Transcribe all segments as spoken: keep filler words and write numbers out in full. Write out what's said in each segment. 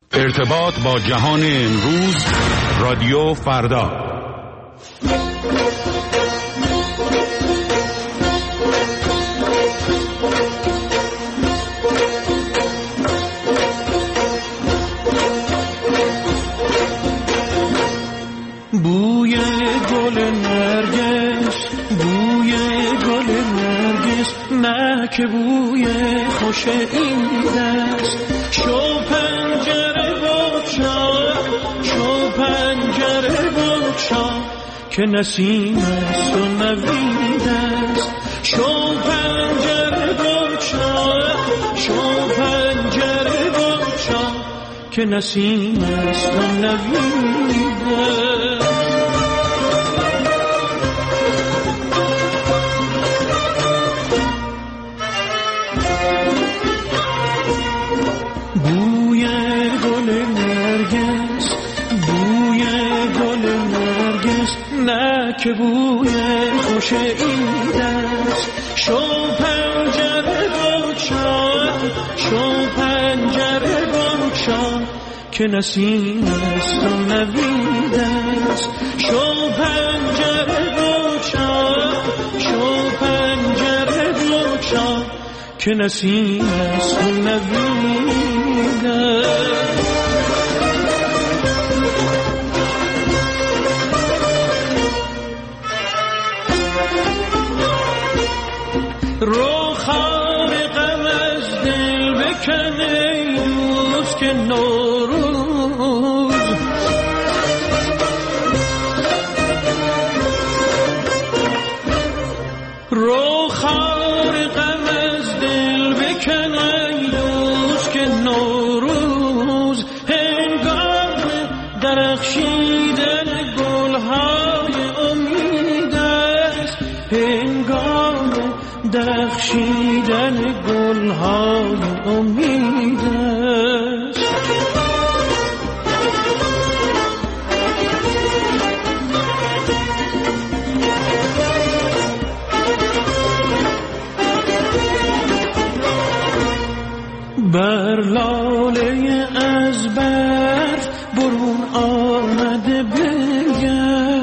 ارتباط با جهان امروز، رادیو فردا. بوی گل نرگس، بوی گل نرگس، نه که بوی خوش این دست. شو پنجره بگشا، شو پنجره بگشا، که نسیم است و نوید است. شو پنجره بگشا، شو پنجره بگشا، که نسیم است و نوید است. که بوی خوش این دست. شو پنجره بگشا، شو پنجره بگشا، که نسیم است و نوید است. شو پنجره بگشا، شو پنجره بگشا، که نسیم است و نوید است. رو خار غم از دل بکن ای دوست، که نوروز رو خار غم از دل بکن ای دوست، که نوروز هنگام درخشیدن گلهای امید است. هنگام درخشیدن گلهای امید است. بر لاله از برف برون آمده بنگر،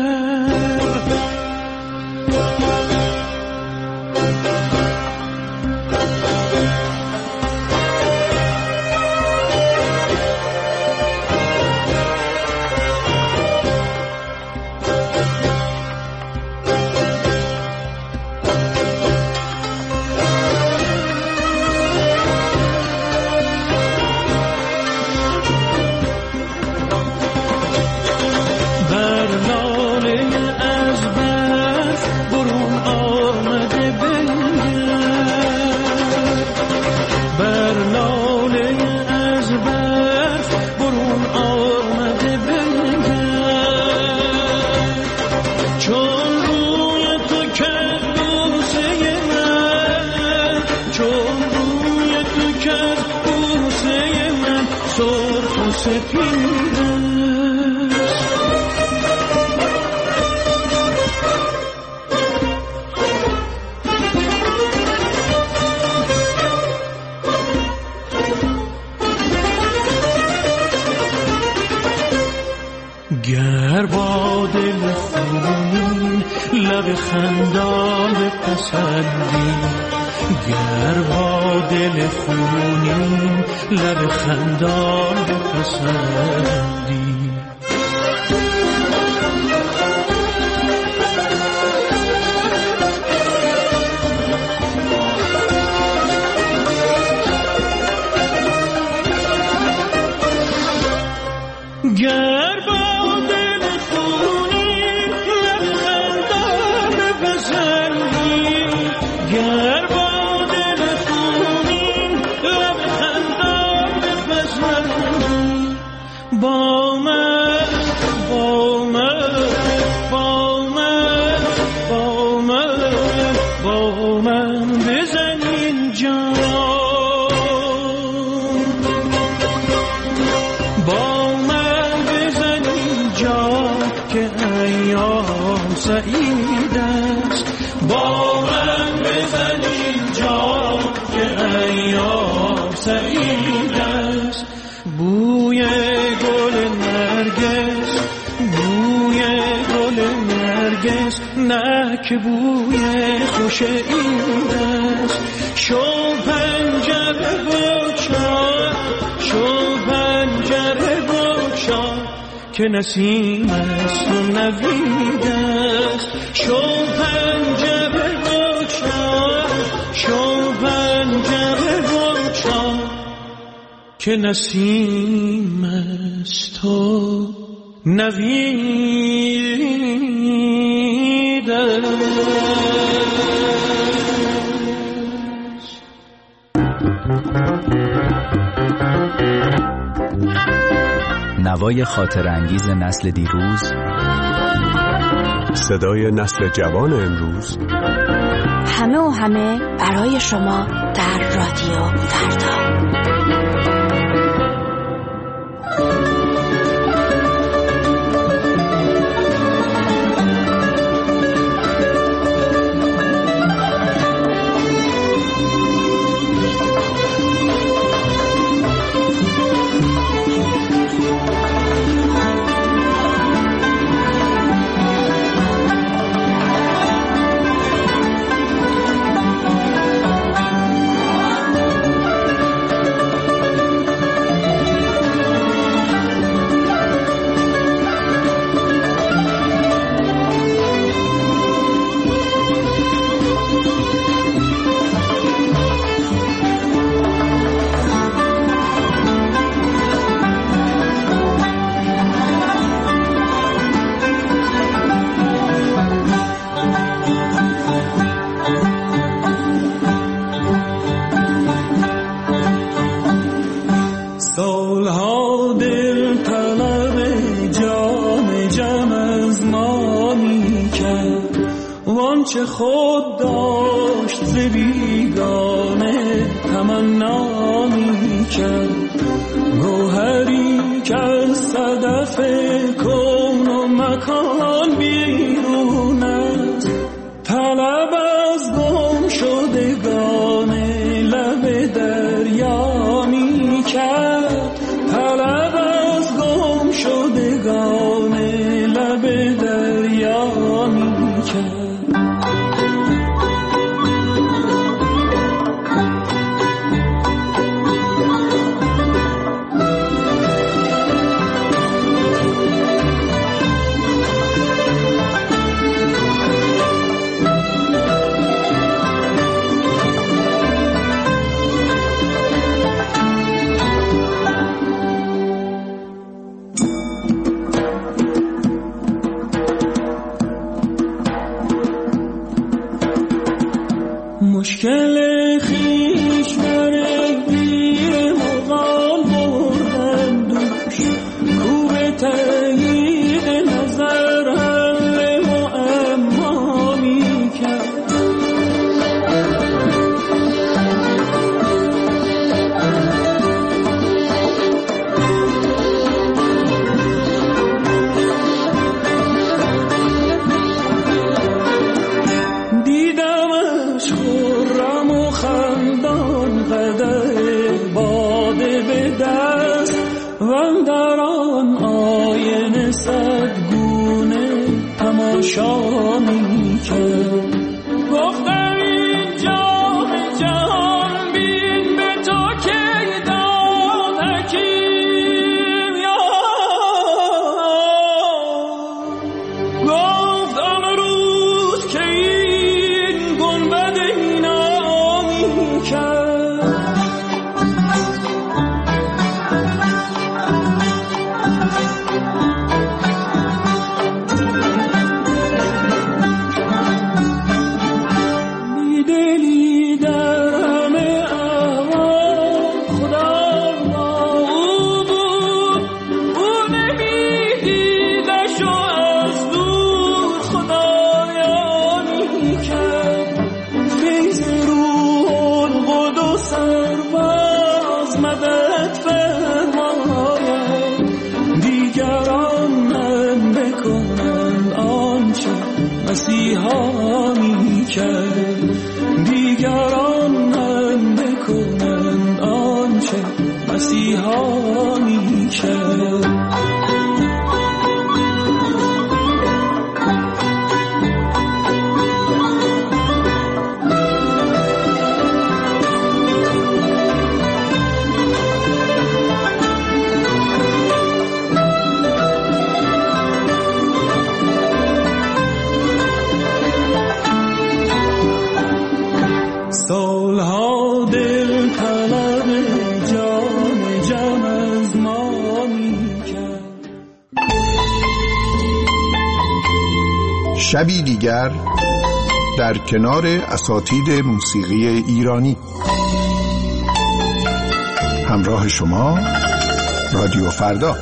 گر با دل خونین لب خندان بپسندی، گر با دل خونین لب خندان بپسندی. گر با دل خونین لب خندان بپسندی، گر با دل خونین لب خندان بپسندی. با من با من با من با من با من بزنین جان، با من بزنین جان، که ایام سعید است. با من بزنین جان، که ایام سعید است. بوی که بوی خوش این دست. شو پنجره بگشا، شو پنجره بگشا که نسیم است و نوید است. شو پنجره بگشا، شو پنجره بگشا که نسیم است و نوید است. نوای خاطر انگیز نسل دیروز، صدای نسل جوان امروز، همه و همه برای شما در رادیو فردا. چه خود داشت ز بیگانه تمنا می کرد. گوهری که از صدف کون و مکان بیرون است. طلب از گم شدگان لب دریا می کرد. طلب از گم شدگان لب دریا می کرد. مشکل خیش برای بیر مغال بردن دوش. کوب تایید نظر حل معما می کرد. دیدمش خرم و خندان قدح باده به دست. و در آن آینه صدگونه تماشا می کرد. گفتم این جام جهان بین به تو که داد حکیم گفت امروز که این گنبد اینا می کرد. بیدلی در همه احوال خدا با او بود. او نمیدیدش و از دور خدایا می کرد. فیض روح القدس سرباز مدد فرماید. دیگران هم بکنند آنچه مسیحا می کرد. دیگران هم بکنند آنچه مسیحا می کرد. شبی دیگر در کنار اساتید موسیقی ایرانی. همراه شما رادیو فردا.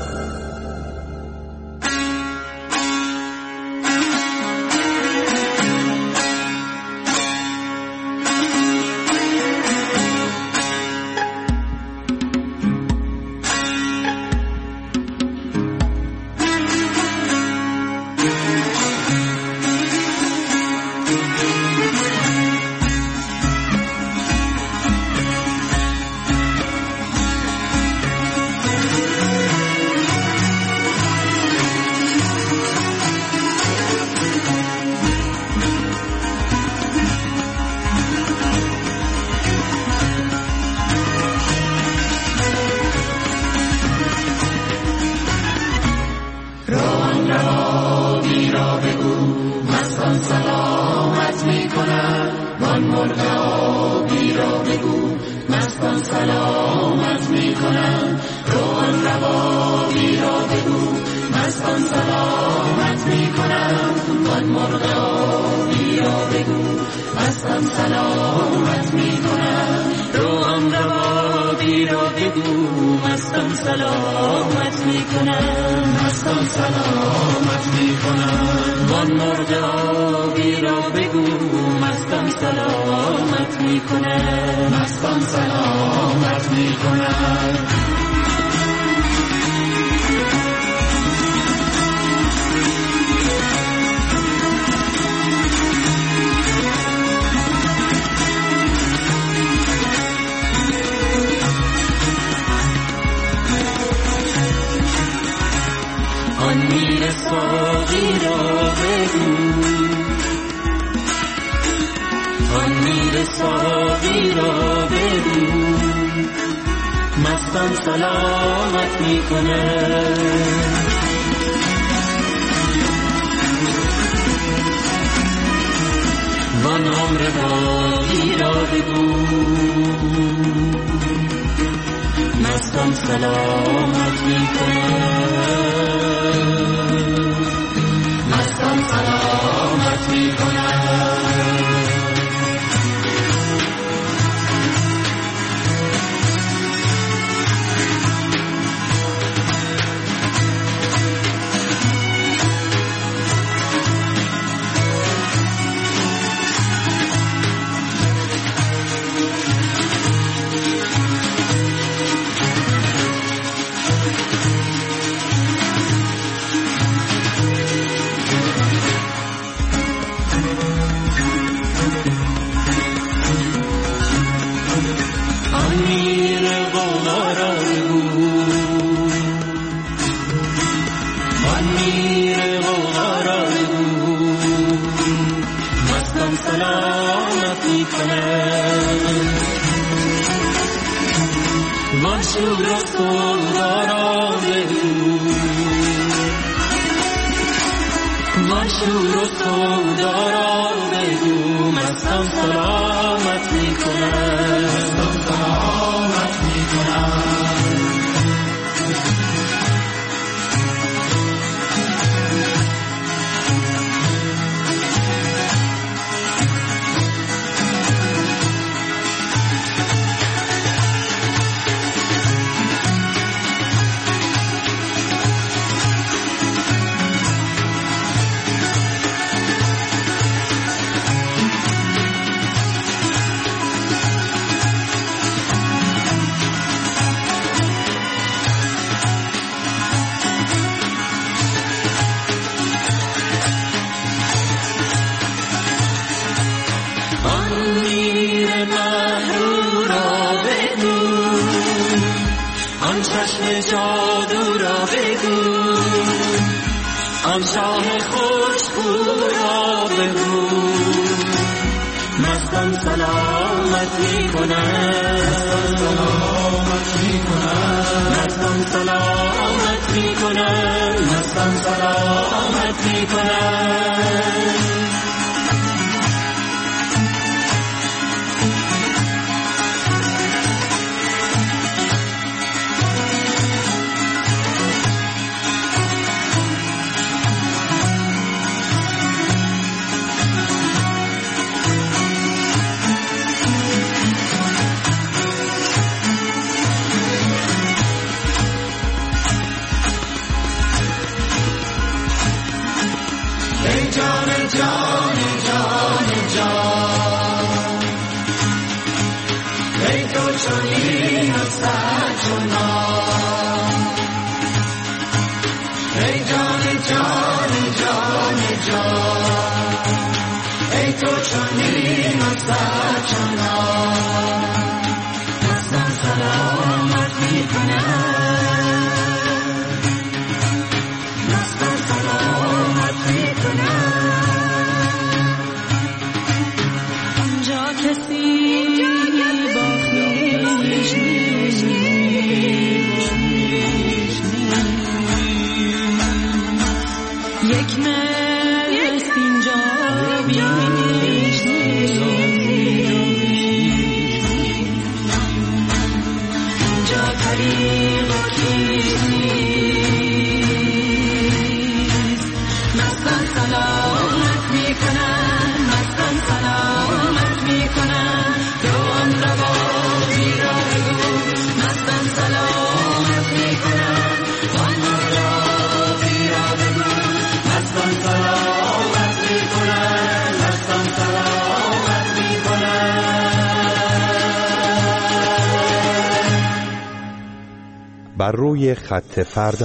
بر روی خط فردا.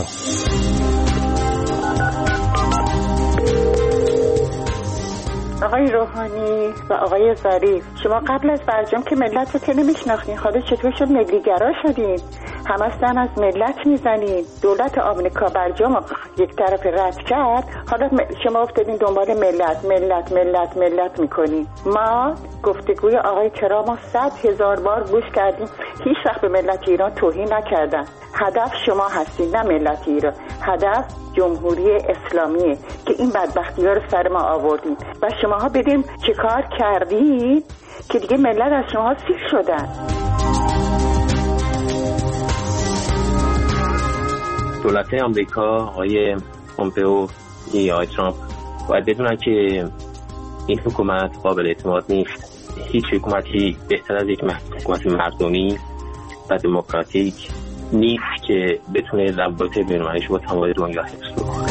آقای روحانی و آقای ظریف، شما قبل از برجام که ملت رو نمیشناختین، حالا چطور شد ملیگرا شدین؟ همستن از ملت میزنین. دولت آمریکا برجام یک طرف رد کرد، حالا شما افتادین دنبال ملت ملت ملت ملت میکنین. ما گفتگوی آقای ترامپ صد هزار بار گوش کردیم، هیچ وقت به ملت ایران توهین نکردن. هدف شما هستین نه ملت ایران، هدف جمهوری اسلامیه که این بدبختی ها رو سر ما آوردین و شماها بدیم چه کار کردید که دیگه ملت از شما سیر شدن. دولت آمریکا، آقای پومپئو یا آقای ترامپ باید بدونن که این حکومت قابل اعتماد نیست. هیچ حکومتی بهتر از یک حکومت مردمی و دموکراتیک نیست که بتونه رابطه بین‌المللیش با تمام دنیا حفظ کنه.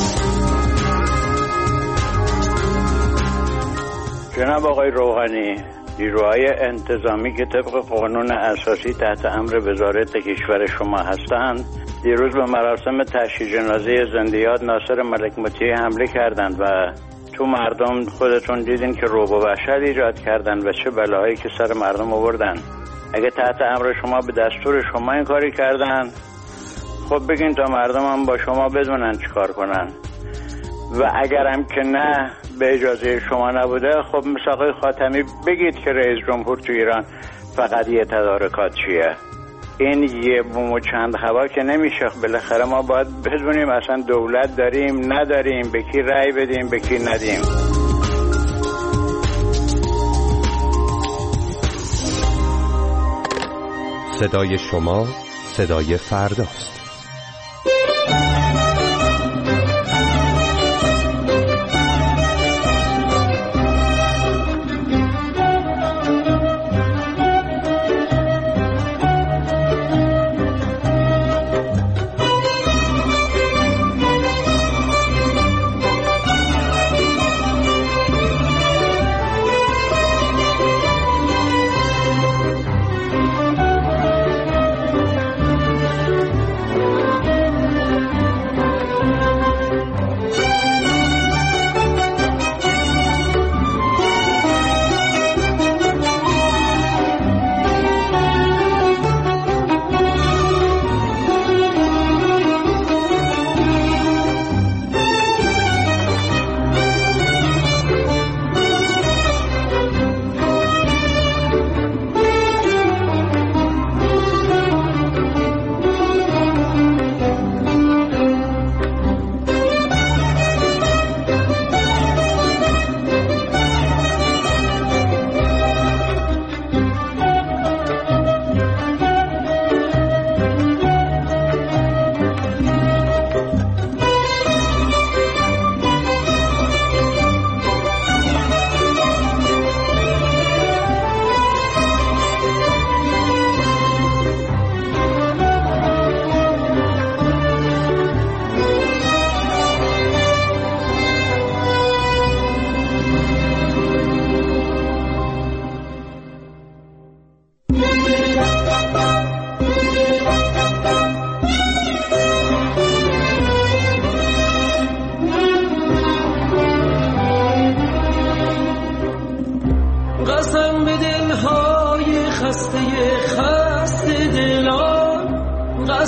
جناب آقای روحانی، نیروهای انتظامی که طبق قانون اساسی تحت امر وزارت کشور شما هستند، دیروز به مراسم تشییع جنازه زندیات ناصر ملک مطیع حمله کردند و تو مردم خودتون دیدین که رعب و وحشت ایجاد کردند و چه بلاهایی که سر مردم آوردن. اگه تحت امر شما به دستور شما این کاری کردن، خب بگین تا مردم هم با شما بدونن چی کار کنن. و اگرم که نه به اجازه شما نبوده، خب مثل آقای خاتمی بگید که رئیس جمهور تو ایران فقط یه تدارکات چیه. این یه بوم و چند هوا که نمیشه. بالاخره ما باید بدونیم اصلا دولت داریم نداریم، به کی رأی بدیم به کی ندیم. صدای شما صدای فرداست.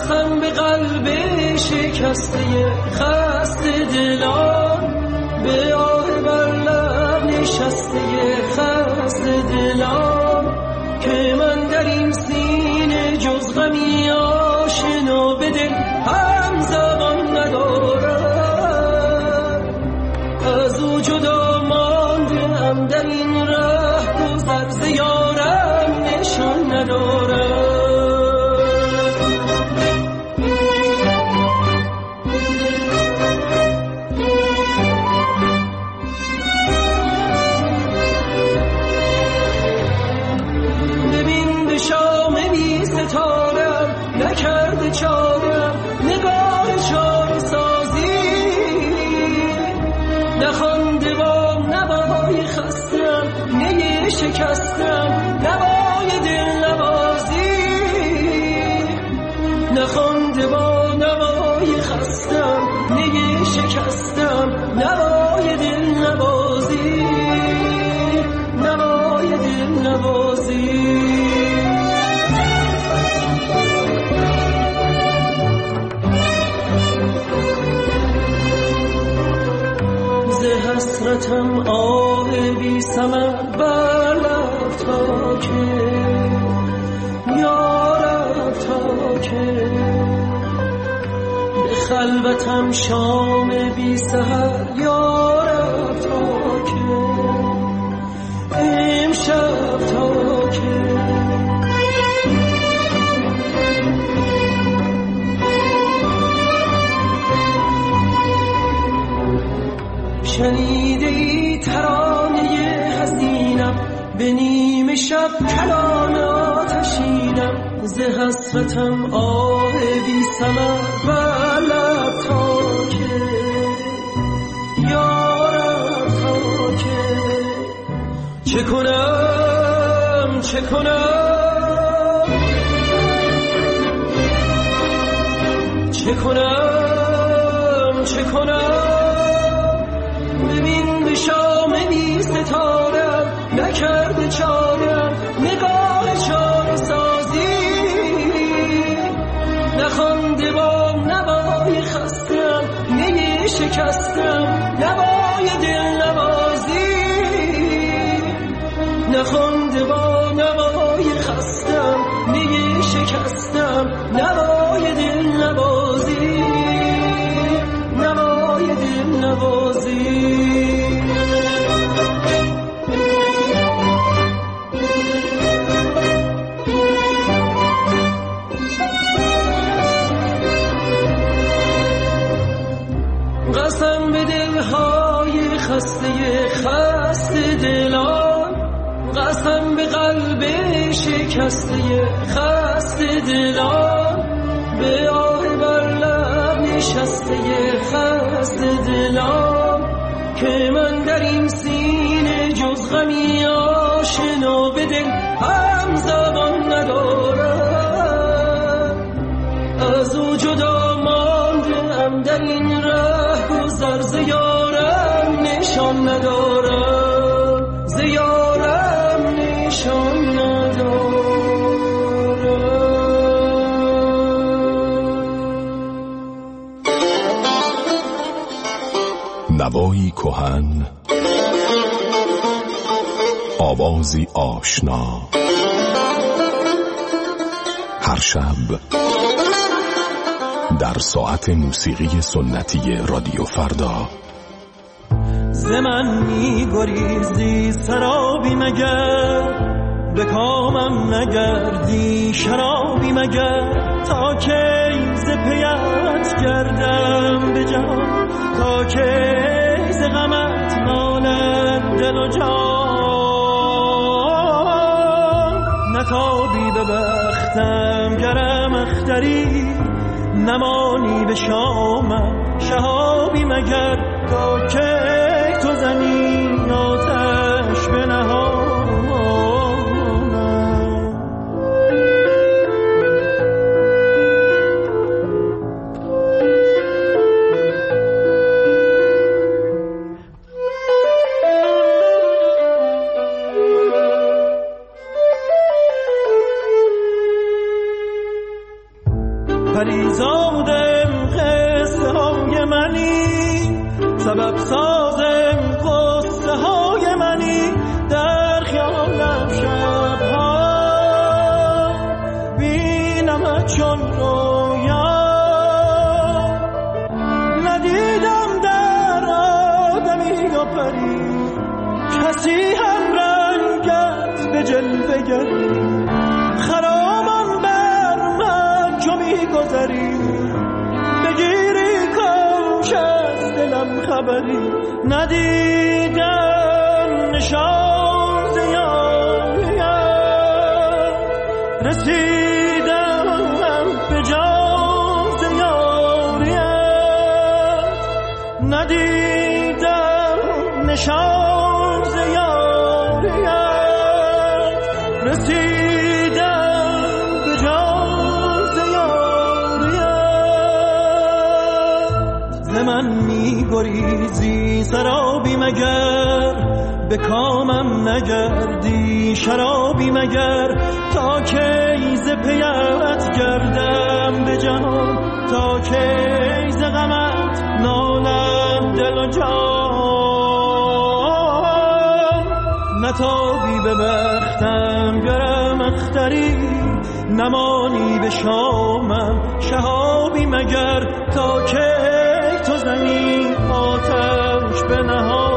قسم به قلب شکسته خسته دلان، به آه بر لب نشسته خسته دلان، که من در این سینه جز غمی آشنا به دل هم زبان ندارم. از او جدا مانده ام در این ره گذر، ز یارم نشان ندارم. نکرده چارم نگاه چار سازی، نخوانده با نوای خستم نی شکستم نوای دل نوازی، نخوانده با نوای خستم نی شکستم نوای دل نوازی، نوای دل نوازی. حسرتم آه بی ثمر بر لب تا که یارب تا که، به خلوتم شام بی سحر یارب تا که امشب تا که. شنیده ای ترانه حزینم، به نیم شب کلام آتشینم، ز حسرتم آه بی ثمر بر لب تا که یارب تا که. چه کنم چه کنم چه کنم چه کنم، ببین به شام بی ستارم نکرده چارم نگاه چار سازی، نخوانده با نوای خستم نی شکستم نوای دل نوازی، نخوانده با نوای خستم نی شکستم نوای دل نوازی، نوای دل نوازی. قسم به دلهای خسته خسته دلان، قسم به قلب شکسته خسته دلان، به آه بر لب نشسته خسته دلان، که من در این سینه جز غمی آشنا به دل هم زبان ندارم. از او جدا مانده ام در این ره گذر، ز یارم نشان ندارم، ز یارم نشان ندارم. نوایی کهن، آوازی آشنا، هر شب در ساعت موسیقی سنتی رادیو فردا. ز من می گریزی سرابی مگر، به کامم نگردی شرابی مگر، تا که ز پیت گردم به جان، تا که ز غمت ماند دل و جان. نتابی به بختم گرم اختری، نمانی به شامم شهابی مگر، تا که تو زنی آتش به نهانم. پریزادم قصه های منی، سبب سازم قصه های منی، در خیالم شبها بینم چون رویا، ندیدم در آدمی و پری کسی هم رنگت به جلوه گری، خرامان بر من چو میگذری، بگیری کاش از دلم خبری، ندیدم نشان ز یاریت، رسیدم به جان ز یاریت، ندیدم نشان ز یاریت، رسیدم به جان ز یاریت. ز من می‌گریزی سرابی مگر، به کامم نگردی شرابی مگر، تا کی ز پیت گردم به جهان، تا کی ز غمت نالم دل و جان، نتابی به بختم گرم اختری، نمانی به شامم شهابی مگر، تا کی تو زنی آتش به نهان.